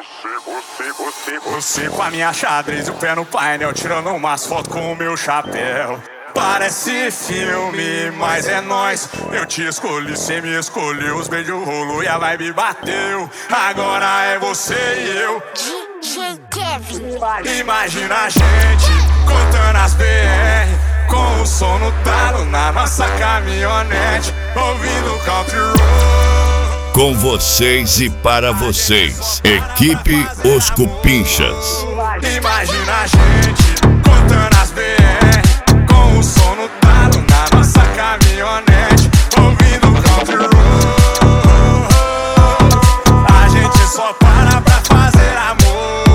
Você com a minha xadrez e o pé no painel, tirando umas fotos com o meu chapéu. Parece filme, mas é nóis. Eu te escolhi, cê me escolheu. Os beijos rolou e a vibe bateu. Agora é você e eu. DJ Kevin. Imagina a gente cortando as BR, com o som no talo na nossa caminhonete, ouvindo country road. Com vocês e para vocês, equipe Os Cupinchas. Imagina a gente cortando as BR, com o som no talo na nossa caminhonete, ouvindo country road. A gente só para pra fazer amor.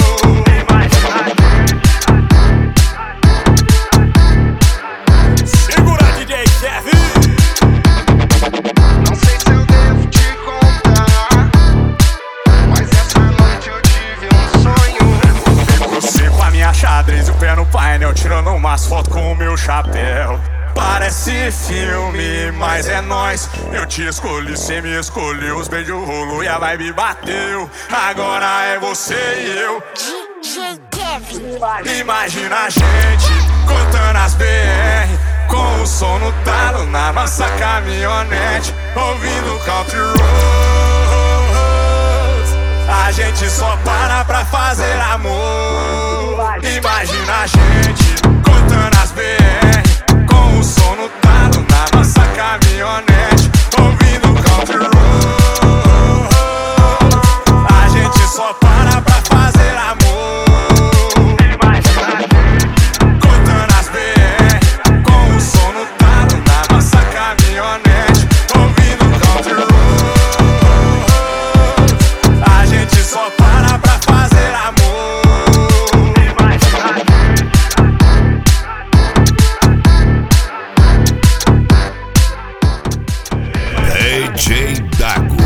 Segura, DJ Kevin. Não sei se eu devo te contar, mas essa noite eu tive um sonho. Você com a minha xadrez e o pé no painel, tirando umas fotos com o meu chapéu. Parece filme, mas é nóis. Eu te escolhi, cê me escolheu. Os beijos rolou e a vibe bateu. Agora é você e eu. DJ Kevin. Imagina a gente cortando as BR, com o som no talo na nossa caminhonete, ouvindo country road. A gente só para pra fazer amor. Imagina a gente cortando as BR, com o som no talo na nossa caminhonete, ouvindo country road. A gente só para pra fazer amor. Imagina a gente cortando as BR, com o som no talo na nossa caminhonete, ouvindo country road. A gente só para pra fazer amor. Imagina a gente. DJ Dago.